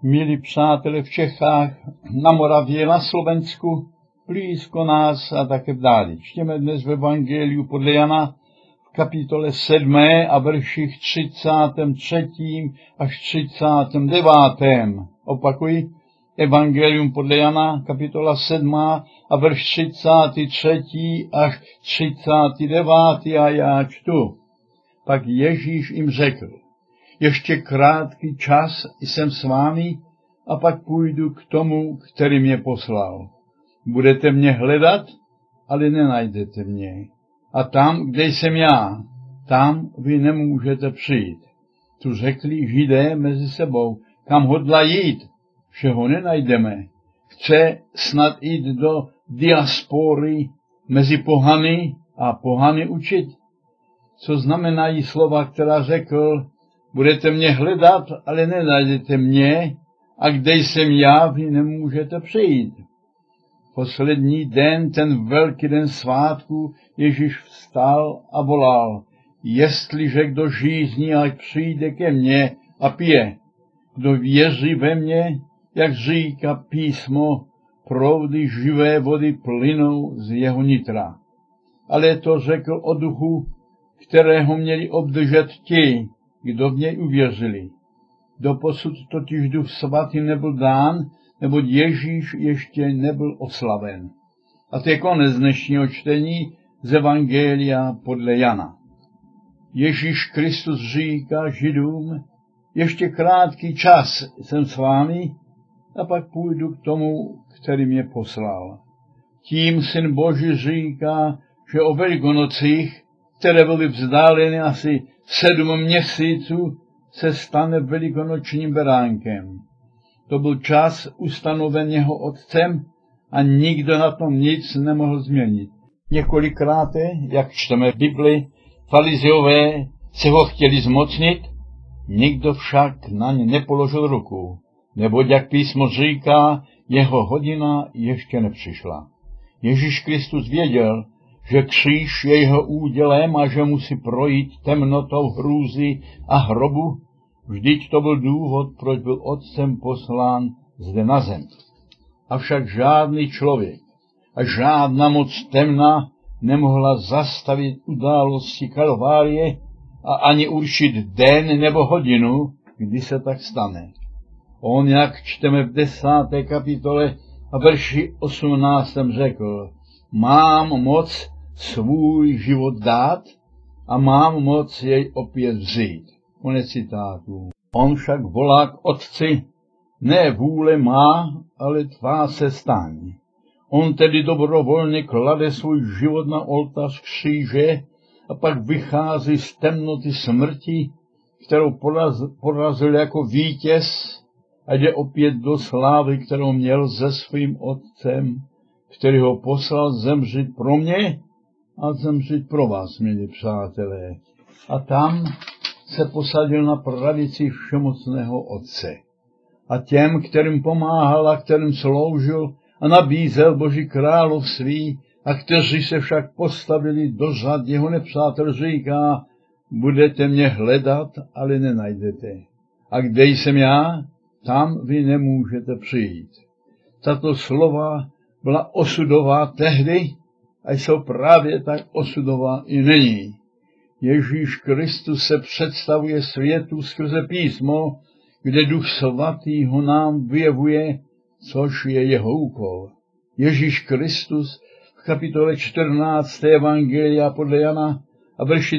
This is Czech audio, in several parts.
Milí přátelé v Čechách, na Moravě, na Slovensku, blízko nás a také v dáli. Čtěme dnes v Evangeliu podle Jana v kapitole 7 a verších 33. až 39. Opakuji, Evangelium podle Jana, kapitola 7 a verš 33. až 39. a já čtu. Pak Ježíš jim řekl: ještě krátký čas jsem s vámi a pak půjdu k tomu, který mě poslal. Budete mě hledat, ale nenajdete mě. A tam, kde jsem já, tam vy nemůžete přijít. Tu řekli Židé mezi sebou: kam hodlá jít? Všeho nenajdeme. Chce snad jít do diaspory mezi pohany a pohany učit? Co znamenají slova, která řekl: budete mě hledat, ale nenajdete mě, a kde jsem já, vy nemůžete přijít. Poslední den, ten velký den svátku, Ježíš vstal a volal: jestliže kdo žízní, ať přijde ke mně a pije. Kdo věří ve mě, jak říká písmo, proudy živé vody plynou z jeho nitra. Ale to řekl o duchu, kterého měli obdržet ti, kdo v něj uvěřili. Doposud totiž Duch Svatý nebyl dán, neboť Ježíš ještě nebyl oslaven. A to je konec dnešního čtení z Evangelia podle Jana. Ježíš Kristus říká Židům: ještě krátký čas jsem s vámi a pak půjdu k tomu, který mě poslal. Tím Syn Boží říká, že o Velikonocích, které byly vzdáleny asi 7 měsíců, se stane velikonočním beránkem. To byl čas ustanoven jeho otcem a nikdo na tom nic nemohl změnit. Několikrát, jak čteme v Bibli, farizeové se ho chtěli zmocnit, nikdo však na ně nepoložil ruku, neboť jak písmo říká, jeho hodina ještě nepřišla. Ježíš Kristus věděl, že kříž je jeho údělem a že musí projít temnotou hrůzy a hrobu. Vždyť to byl důvod, proč byl otcem poslán zde na zem. Avšak žádný člověk a žádná moc temna nemohla zastavit události Kalvárie a ani určit den nebo hodinu, kdy se tak stane. On, jak čteme v 10. kapitole a verši 18. řekl: mám moc svůj život dát a mám moc jej opět vzít. Konec citátu. On však volá k Otci: ne vůle má, ale tvá se staň. On tedy dobrovolně klade svůj život na oltář kříže a pak vychází z temnoty smrti, kterou porazil jako vítěz, a jde opět do slávy, kterou měl se svým Otcem, který ho poslal zemřít pro mě a zemřít pro vás, milí přátelé. A tam se posadil na pravici všemocného Otce. A těm, kterým pomáhal a kterým sloužil a nabízel Boží království, a kteří se však postavili do řad jeho nepřátel, říká: budete mě hledat, ale nenajdete. A kde jsem já, tam vy nemůžete přijít. Tato slova byla osudová tehdy a jsou právě tak osudová i nyní. Ježíš Kristus se představuje světu skrze písmo, kde Duch Svatý ho nám vyjevuje, což je jeho úkol. Ježíš Kristus v kapitole 14. Evangelia podle Jana a verši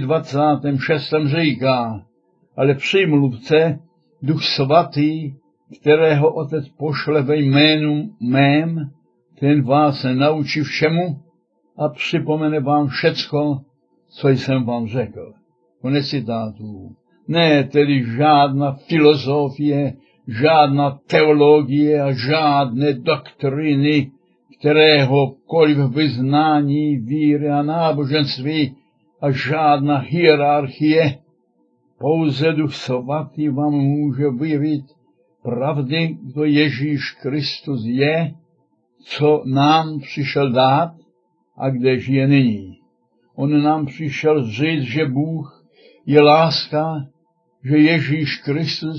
26. říká: ale přímluvce, Duch Svatý, kterého Otec pošle ve jménu mém, ten vás naučí všemu a připomene vám všecko, co jsem vám řekl. Konec citátu. Ne tedy žádná filozofie, žádná teologie a žádné doktriny, kteréhokoliv vyznání, víry a náboženství a žádná hierarchie. Pouze Duch Svatý vám může vyjevit pravdy, kdo Ježíš Kristus je, co nám přišel dát a kde žije nyní. On nám přišel říct, že Bůh je láska, že Ježíš Kristus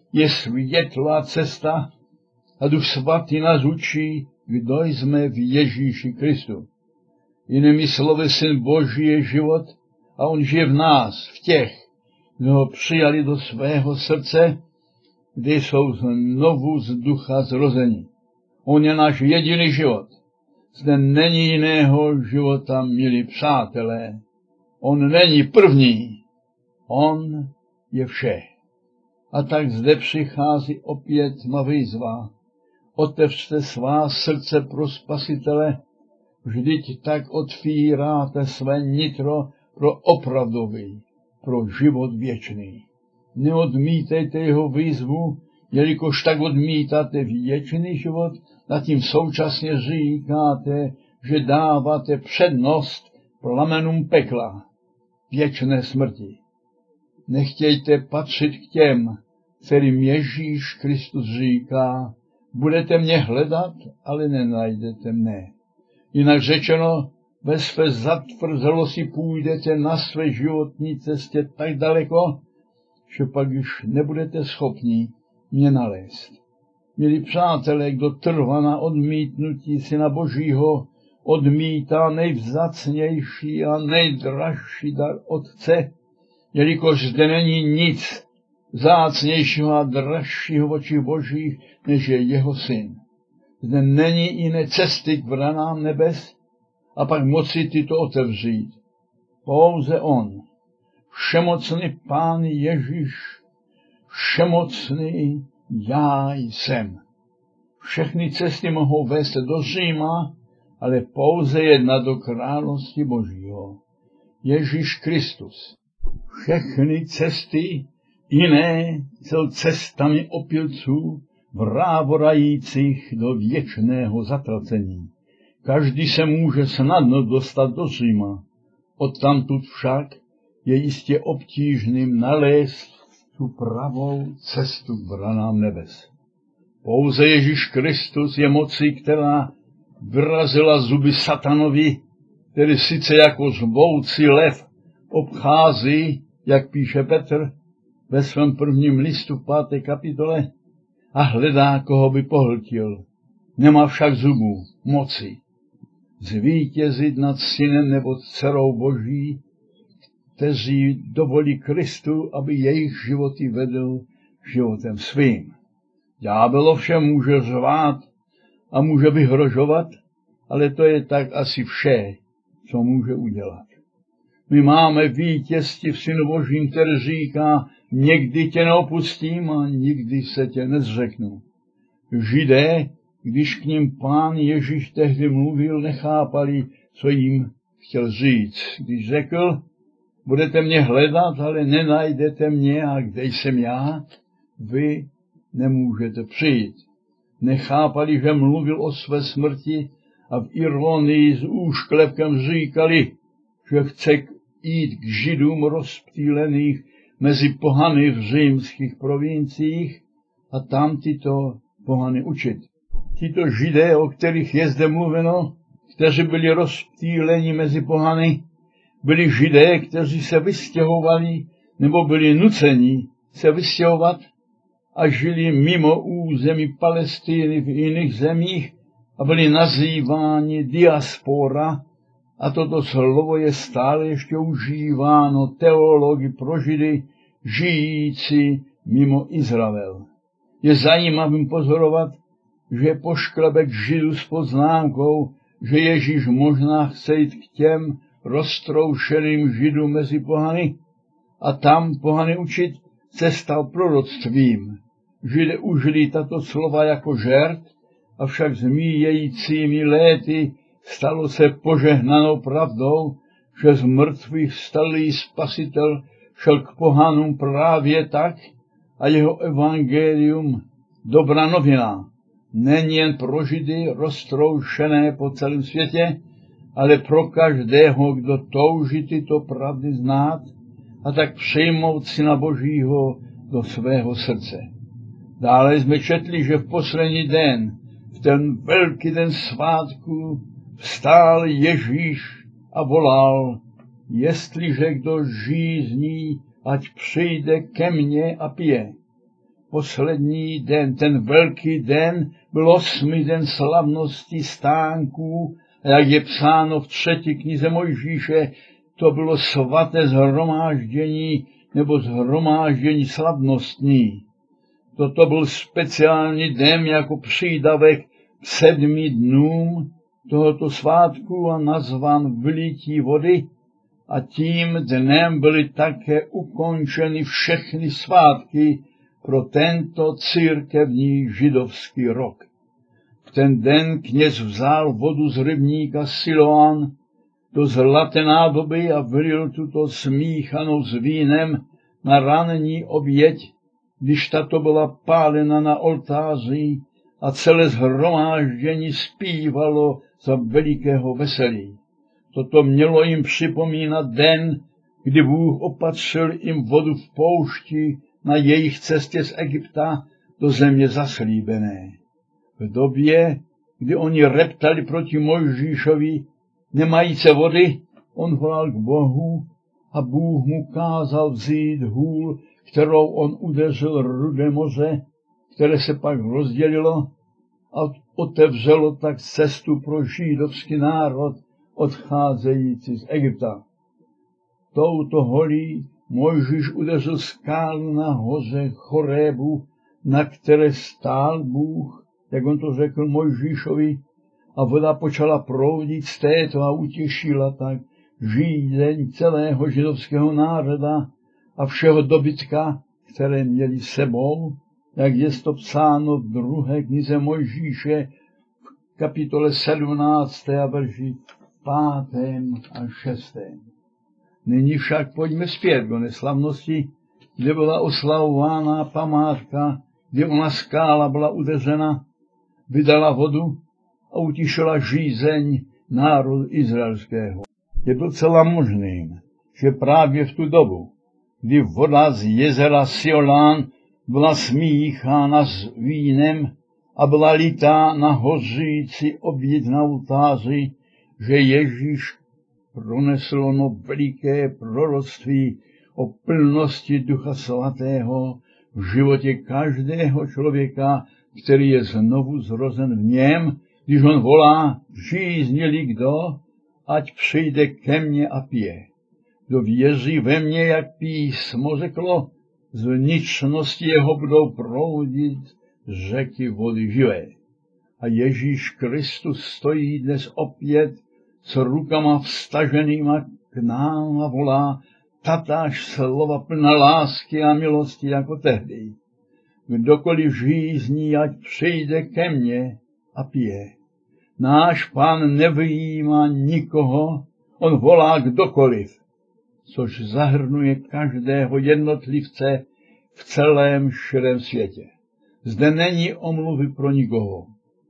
je světlá cesta a Duch Svatý nás učí, kdo jsme v Ježíši Kristu. Jinými slovy, Syn Boží je život a on žije v nás, v těch, kdo ho přijali do svého srdce, kde jsou znovu z ducha zrození. On je náš jediný život. Zde není jiného života, milí přátelé. On není první. On je vše. A tak zde přichází opět má výzva. Otevřte svá srdce pro Spasitele, vždyť tak otvíráte své nitro pro opravdový, pro život věčný. Neodmítejte jeho výzvu, jelikož tak odmítáte věčný život, a tím současně říkáte, že dáváte přednost plamenům pekla, věčné smrti. Nechtějte patřit k těm, kterým Ježíš Kristus říká, budete mě hledat, ale nenajdete mne. Jinak řečeno, ve své zatvrzelosti půjdete na své životní cestě tak daleko, že pak už nebudete schopni mě nalézt. Milí přátelé, kdo trvá na odmítnutí Syna Božího, odmítá nejvzácnější a nejdražší dar Otce, jelikož zde není nic vzácnějšího a dražšího v očích Božích, než je jeho Syn. Zde není jiné cesty k branám nebes a pak moci tyto otevřít. Pouze on, všemocný Pán Ježíš, všemocný já jsem. Všechny cesty mohou vést do Říma, ale pouze jedna do království Božího. Ježíš Kristus. Všechny cesty jiné jsou cestami opilců, vrávorajících do věčného zatracení. Každý se může snadno dostat do Říma, odtamtud však je jistě obtížným nalézt tu pravou cestu k branám nebes. Pouze Ježíš Kristus je mocí, která vyrazila zuby satanovi, který sice jako zvoucí lev obchází, jak píše Petr ve svém prvním listu 5. kapitole, a hledá, koho by pohltil. Nemá však zubů, moci zvítězit nad synem nebo dcerou Boží, kteří dovolí Kristu, aby jejich životy vedl životem svým. Ďábel ovšem může řvát a může vyhrožovat, ale to je tak asi vše, co může udělat. My máme vítězství v Synu Božím, který říká, někdy tě neopustím a nikdy se tě nezřeknu. Židé, když k ním Pán Ježíš tehdy mluvil, nechápali, co jim chtěl říct. Když řekl, budete mě hledat, ale nenajdete mě, a kde jsem já, vy nemůžete přijít. Nechápali, že mluvil o své smrti a v ironii s úšklepkem říkali, že chce jít k Židům rozptýlených mezi pohany v římských provinciích a tam tyto pohany učit. Tito Židé, o kterých je zde mluveno, kteří byli rozptýleni mezi pohany, byli Židé, kteří se vystěhovali nebo byli nuceni se vystěhovat a žili mimo území Palestiny v jiných zemích a byli nazýváni diaspora, a toto slovo je stále ještě užíváno teology pro Židy žijící mimo Izrael. Je zajímavým pozorovat, že je pošklebek Židů s poznámkou, že Ježíš možná chce jít k těm roztroušeným Židům mezi pohany a tam pohany učit, se stal proroctvím. Židé užili tato slova jako žert, avšak zmíjejícími léty stalo se požehnanou pravdou, že z mrtvých vstalý Spasitel šel k pohanům právě tak a jeho evangelium, dobrá novina, není jen pro Židy roztroušené po celém světě, ale pro každého, kdo touží tyto pravdy znát a tak přijmout Syna Božího do svého srdce. Dále jsme četli, že v poslední den, v ten velký den svátku, vstál Ježíš a volal, jestliže kdo žízní, ať přijde ke mně a pije. poslední den, ten velký den, byl 8. den slavnosti stánků, a jak je psáno v 3. knize Mojžíše, to bylo svaté shromáždění nebo shromáždění slavnostní. Toto byl speciální den jako přídavek k 7 dnům tohoto svátku a nazvan vylití vody, a tím dnem byly také ukončeny všechny svátky pro tento církevní židovský rok. V ten den kněz vzal vodu z rybníka Siloán do zlaté nádoby a vylil tuto smíchanou s vínem na ranní oběť, když tato byla pálena na oltáři, a celé shromáždění zpívalo za velikého veselí. Toto mělo jim připomínat den, kdy Bůh opatřil jim vodu v poušti na jejich cestě z Egypta do země zaslíbené. V době, kdy oni reptali proti Mojžíšovi, nemajíce vody, on volal k Bohu a Bůh mu kázal vzít hůl, kterou on udeřil Rudé moře, které se pak rozdělilo a otevřelo tak cestu pro židovský národ odcházející z Egypta. Touto holí Mojžíš udeřil skálu na hoře Chorébu, na které stál Bůh, jak on to řekl Mojžíšovi, a voda počala proudit z této a utěšila tak žízeň celého židovského národa a všeho dobytka, které měli sebou, jak je to psáno v 2. knize Mojžíše v kapitole 17. a verši 5. a 6. Nyní však pojďme zpět do neslavnosti, kde byla oslavována památka, kdy ona skála byla udeřena, vydala vodu a utišila žízeň národu izraelského. Je docela možným, že právě v tu dobu, kdy voda z jezera Siolán byla smíchána s vínem a byla litá na hořící oběť na oltáři, že Ježíš pronesl ono veliké proroctví o plnosti Ducha Svatého v životě každého člověka, který je znovu zrozen v něm, když on volá, žízní-li kdo, ať přijde ke mně a pije. Kdo věří ve mně, jak písmo řeklo, z vnitřnosti jeho budou proudit řeky vody živé. A Ježíš Kristus stojí dnes opět s rukama vstaženýma k nám a volá tatáž slova plná lásky a milosti jako tehdy. Kdokoliv žízní, ať přijde ke mně a pije. Náš Pán nevyjímá nikoho, on volá kdokoliv, což zahrnuje každého jednotlivce v celém širém světě. Zde není omluvy pro nikoho.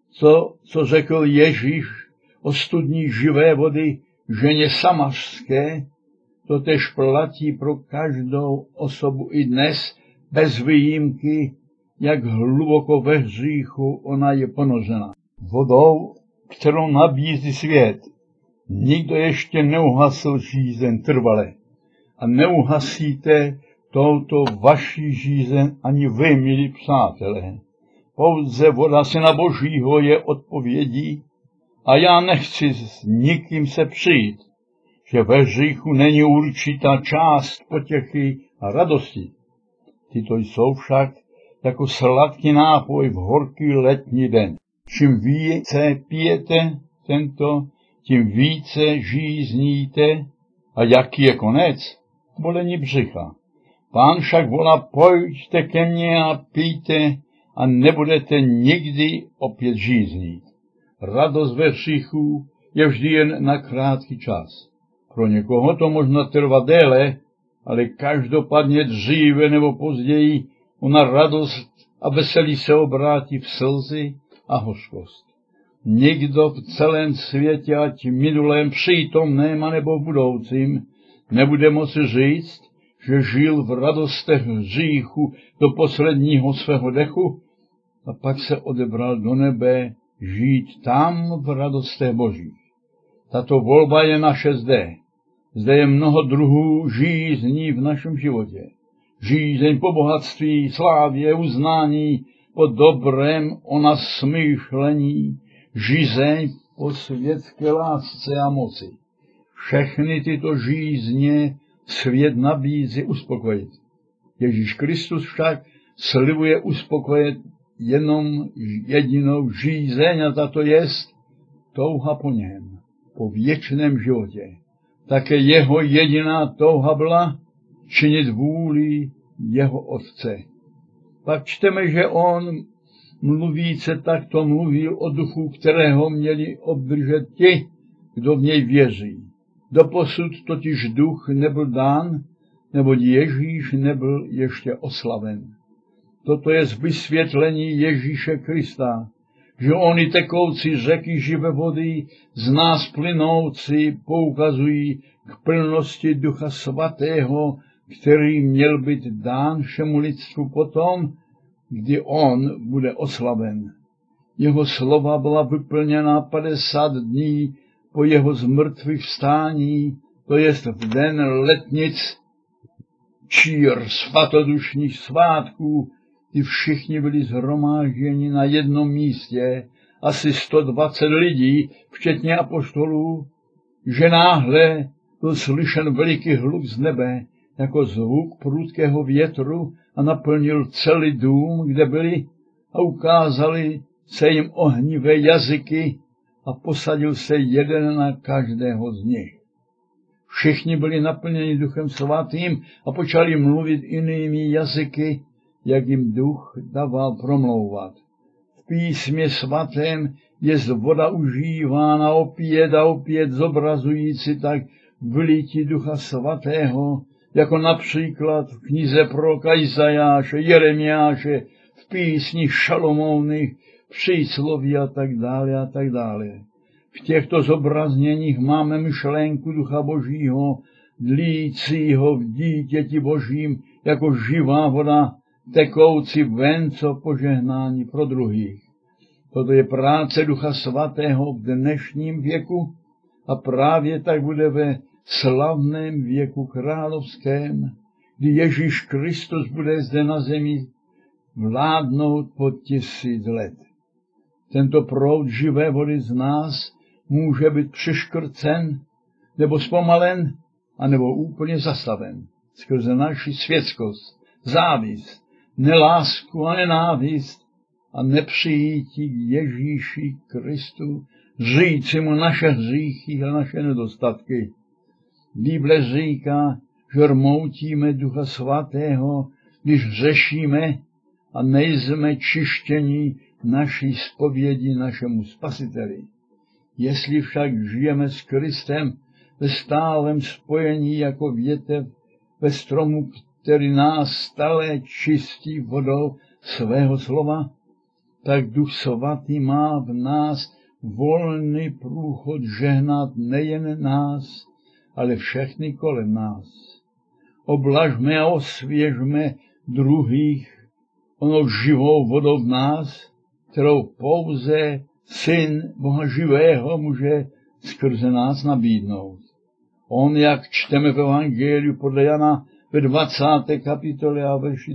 Co řekl Ježíš o studni živé vody ženě samařské, to též platí pro každou osobu i dnes, bez výjimky, jak hluboko ve hříchu ona je ponořena. Vodou, kterou nabízí svět, nikdo ještě neuhasil žízeň trvale. A neuhasíte touto vaší žízeň ani vy, milí přátelé. Pouze voda Syna Božího je odpovědí a já nechci s nikým se přijít, že ve hříchu není určitá část potěchy a radosti. Tyto jsou však jako sladký nápoj v horký letní den. Čím více pijete tento, tím více žízníte. A jaký je konec? Bolení břicha. Pán však volá, pojďte ke mně a pijte a nebudete nikdy opět žíznít. Radost ve hříchu je vždy jen na krátký čas. Pro někoho to možná trvá déle, ale každopádně dříve nebo později ona radost a veselí se obrátí v slzy a hořkost. Nikdo v celém světě, ať minulém, přítomném a nebo v budoucím, nebude moci říct, že žil v radostech hříchu do posledního svého dechu a pak se odebral do nebe žít tam v radostech Božích. Tato volba je naše zde. Zde je mnoho druhů žízní v našem životě. žízeň po bohatství, slávě, uznání, po dobrém onasmýšlení, žízeň po světské lásce a moci. Všechny tyto žízně svět nabízí uspokojit. Ježíš Kristus však slibuje uspokojit jenom jedinou žízeň, a tato jest touha po něm, po věčném životě. Také jeho jediná touha byla činit vůli jeho Otce. Pak čteme, že on mluvíce takto mluvil o duchu, kterého měli obdržet ti, kdo v něj věří. Doposud totiž duch nebyl dán, neboť Ježíš nebyl ještě oslaven. Toto je vysvětlení Ježíše Krista, že oni tekoucí řeky živé vody z nás plynoucí poukazují k plnosti Ducha Svatého, který měl být dán všemu lidstvu potom, kdy on bude oslaven. Jeho slova byla vyplněna 50 dní po jeho zmrtvých vstání, to jest v den letnic, čír svatodušních svátků, kdy všichni byli shromážděni na jednom místě, asi 120 lidí, včetně apoštolů, že náhle byl slyšen veliký hluk z nebe, jako zvuk prudkého větru, a naplnil celý dům, kde byli, a ukázali se jim ohnivé jazyky a posadil se jeden na každého z nich. Všichni byli naplněni Duchem Svatým a počali mluvit jinými jazyky, jak jim duch dával promlouvat. V písmě svatém je voda užívána opět a opět, zobrazující tak vylití Ducha Svatého, jako například v knize proroka Izajáše, Jeremiáše, v písních Šalomounych, přísloví a tak dále a tak dále. V těchto zobrazněních máme myšlenku Ducha Božího, dlícího v dítěti Božím, jako živá voda, tekoucí ven, co požehnání pro druhých. Toto je práce Ducha Svatého v dnešním věku a právě tak bude ve slavném věku královském, kdy Ježíš Kristus bude zde na zemi vládnout po 1000 let. Tento proud živé vody z nás může být přeškrcen, nebo zpomalen, anebo úplně zastaven skrze naši světskost, závist, nelásku a nenávist a nepřijítí k Ježíši Kristu, říci mu naše hříchy a naše nedostatky. Bible říká, že rmoutíme Ducha Svatého, když řešíme a nejsme čištění naší zpovědi našemu Spasiteli. Jestli však žijeme s Kristem ve stálem spojení jako větev ve stromu, který nás stále čistí vodou svého slova, tak Duch Svatý má v nás volný průchod žehnat nejen nás, ale všechny kolem nás. Oblažme a osvěžme druhých onou živou vodou v nás, kterou pouze Syn Boha živého může skrze nás nabídnout. On, jak čteme v Evangeliu podle Jana ve 20. kapitole a verši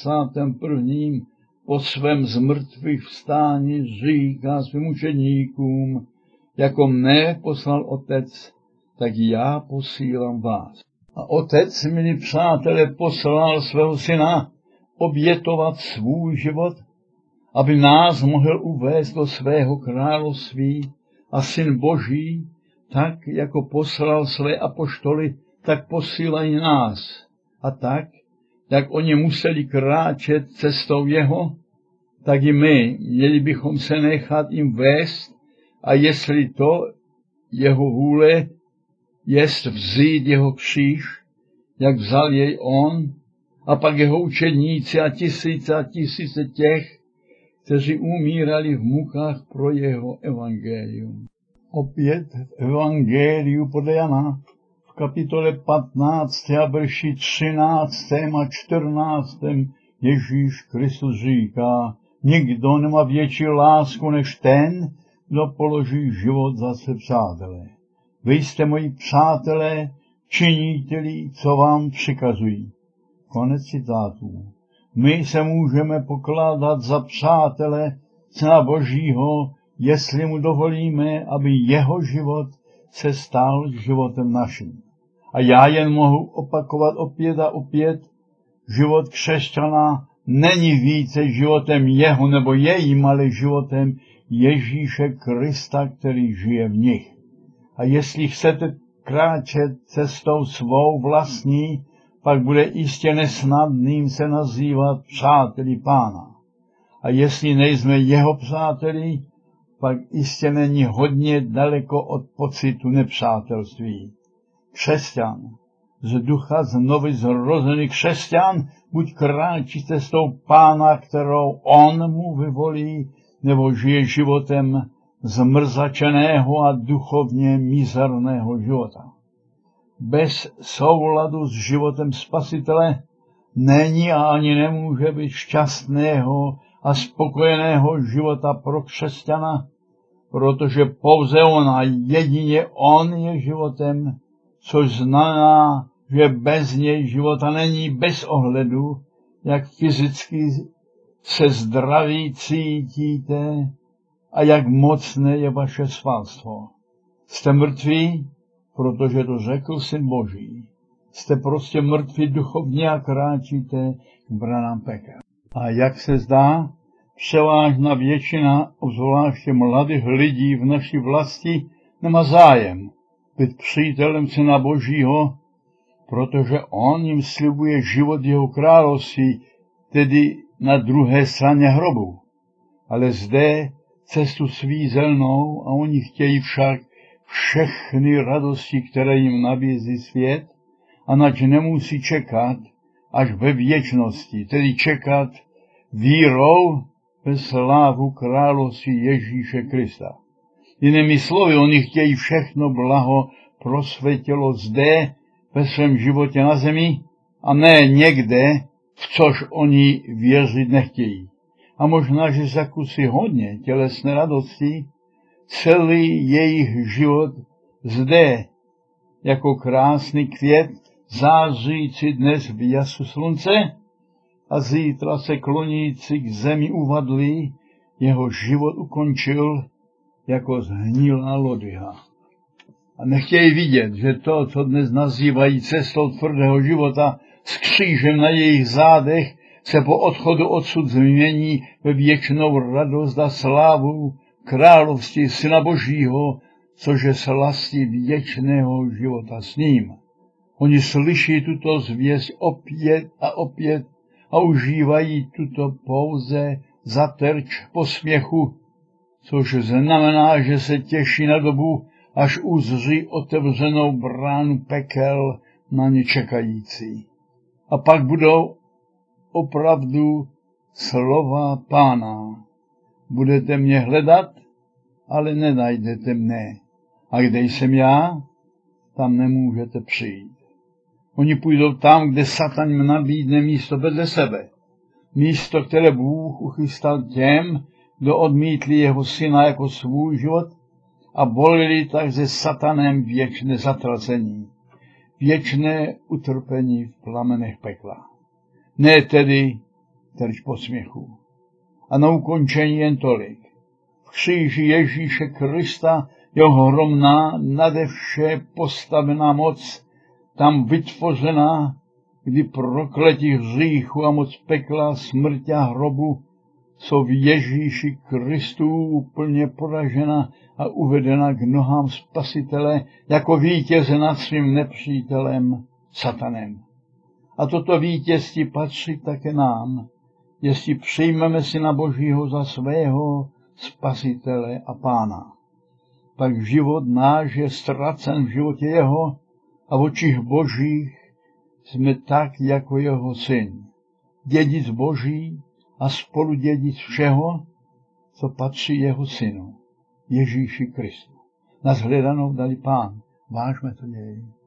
21. po svém zmrtvých vstání říká svým učedníkům, jako mne poslal Otec, tak já posílám vás. A Otec, milí přátelé, poslal svého Syna obětovat svůj život, aby nás mohl uvést do svého království, a Syn Boží, tak jako poslal své apoštoly, tak posílají nás. A tak, jak oni museli kráčet cestou jeho, tak i my měli bychom se nechat jim vést, a jestli to jeho vůle jest vzít jeho kříž, jak vzal jej on, a pak jeho učedníci a tisíce těch, kteří umírali v mukách pro jeho evangelium. Opět v Evangeliu podle Jana v kapitole 15 a verši 13. a 14. Ježíš Kristus říká, nikdo nemá větší lásku než ten, kdo položí život za své přátele. Vy jste moji přátelé, činíte-li, co vám přikazují. Konec citátů. My se můžeme pokládat za přátele Syna Božího, jestli mu dovolíme, aby jeho život se stal životem naším. A já jen mohu opakovat opět a opět, život křesťana není více životem jeho nebo jejím, ale životem Ježíše Krista, který žije v nich. A jestli chcete kráčet cestou svou vlastní, pak bude jistě nesnadným se nazývat přáteli Pána. A jestli nejsme jeho přáteli, pak jistě není hodně daleko od pocitu nepřátelství. Křesťan, z ducha znovu zrozený křesťan, buď kráčí cestou Pána, kterou on mu vyvolí, nebo žije životem zmrzačeného a duchovně mizerného života. Bez souladu s životem Spasitele není a ani nemůže být šťastného a spokojeného života pro křesťana, protože pouze on a jedině on je životem, což znamená, že bez něj života není, bez ohledu, jak fyzicky se zdraví cítíte a jak mocné je vaše svalstvo. Jste mrtví, protože to řekl Syn Boží. Jste prostě mrtví duchovně a kráčíte k branám pekel. A jak se zdá, převážná většina, obzvláště mladých lidí v naší vlasti, nemá zájem být přítelem Syna Božího, protože on jim slibuje život jeho království, tedy na druhé straně hrobu. Ale zde cestu svízelnou a oni chtějí však všechny radosti, které jim nabízí svět, a nač nemusí čekat až ve věčnosti, tedy čekat vírou ve slávu království Ježíše Krista. Jinými slovy, oni chtějí všechno blaho pro své tělo zde, ve svém životě na zemi, a ne někde, v což oni věřit nechtějí. A možná, že zakusí hodně tělesné radosti, celý jejich život zde, jako krásný květ, zářící dnes v jasu slunce a zítra se klonící k zemi uvadlý, jeho život ukončil jako zhnilá lodyha. A nechtějí vidět, že to, co dnes nazývají cestou tvrdého života s křížem na jejich zádech, se po odchodu odsud změní ve věčnou radost a slávu království Syna Božího, což je slastí věčného života s ním. Oni slyší tuto zvěst opět a opět a užívají tuto pouze za terč posměchu, což znamená, že se těší na dobu, až uzří otevřenou bránu pekel na ně čekající. A pak budou opravdu slova Pána. Budete mě hledat, ale nenajdete mne. A kde jsem já, tam nemůžete přijít. Oni půjdou tam, kde Satan jim nabídne místo vedle sebe. Místo, které Bůh uchystal těm, kdo odmítli jeho syna jako svůj život a volili tak se Satanem věčné zatracení, věčné utrpení v plamenech pekla. Ne tedy terč posměchu. A na ukončení jen tolik. V kříži Ježíše Krista jeho hromná, nade vše postavená moc, tam vytvořená, kdy prokletí hříchu a moc pekla, smrti a hrobu jsou v Ježíši Kristu úplně poražena a uvedena k nohám Spasitele jako vítěze nad svým nepřítelem Satanem. A toto vítězství patří také nám, jestli přijmeme Syna Božího za svého Spasitele a Pána. Pak život náš je ztracen v životě jeho a v očích Božích jsme tak jako jeho syn. Dědic Boží a spoludědic všeho, co patří jeho synu, Ježíši Kristu. Na shledanou dali Pán. Vážme to jej.